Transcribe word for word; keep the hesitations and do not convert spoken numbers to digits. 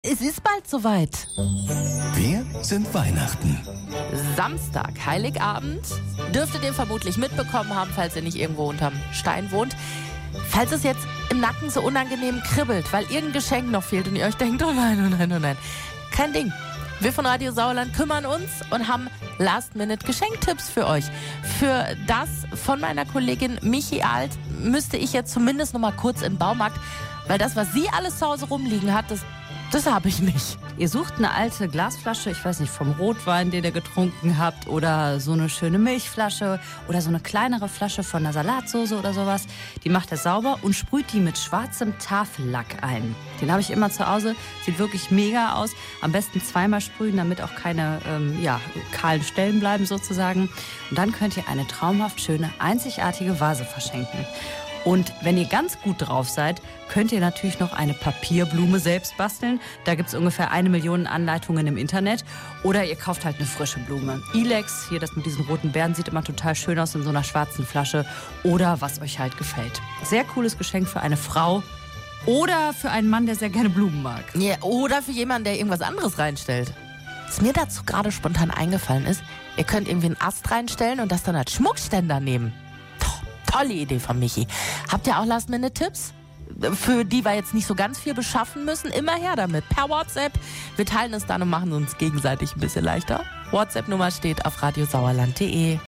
Es ist bald soweit. Wir sind Weihnachten. Samstag, Heiligabend. Dürftet ihr vermutlich mitbekommen haben, falls ihr nicht irgendwo unterm Stein wohnt. Falls es jetzt im Nacken so unangenehm kribbelt, weil irgendein Geschenk noch fehlt und ihr euch denkt, oh nein, oh nein, oh nein. Kein Ding. Wir von Radio Sauerland kümmern uns und haben Last-Minute-Geschenktipps für euch. Für das von meiner Kollegin Michi Alt müsste ich jetzt zumindest noch mal kurz in den Baumarkt, weil das, was sie alles zu Hause rumliegen hat, das Das habe ich nicht. Ihr sucht eine alte Glasflasche, ich weiß nicht, vom Rotwein, den ihr getrunken habt, oder so eine schöne Milchflasche oder so eine kleinere Flasche von einer Salatsoße oder sowas. Die macht ihr sauber und sprüht die mit schwarzem Tafellack ein. Den habe ich immer zu Hause, sieht wirklich mega aus. Am besten zweimal sprühen, damit auch keine ähm, ja, kahlen Stellen bleiben sozusagen. Und dann könnt ihr eine traumhaft schöne, einzigartige Vase verschenken. Und wenn ihr ganz gut drauf seid, könnt ihr natürlich noch eine Papierblume selbst basteln. Da gibt es ungefähr eine Million Anleitungen im Internet. Oder ihr kauft halt eine frische Blume. Ilex, hier das mit diesen roten Beeren, sieht immer total schön aus in so einer schwarzen Flasche. Oder was euch halt gefällt. Sehr cooles Geschenk für eine Frau oder für einen Mann, der sehr gerne Blumen mag. Ja, oder für jemanden, der irgendwas anderes reinstellt. Was mir dazu gerade spontan eingefallen ist, ihr könnt irgendwie einen Ast reinstellen und das dann als Schmuckständer nehmen. Tolle Idee von Michi. Habt ihr auch Last-Minute-Tipps? Für die wir jetzt nicht so ganz viel beschaffen müssen? Immer her damit. Per WhatsApp. Wir teilen es dann und machen uns gegenseitig ein bisschen leichter. WhatsApp-Nummer steht auf radiosauerland punkt de.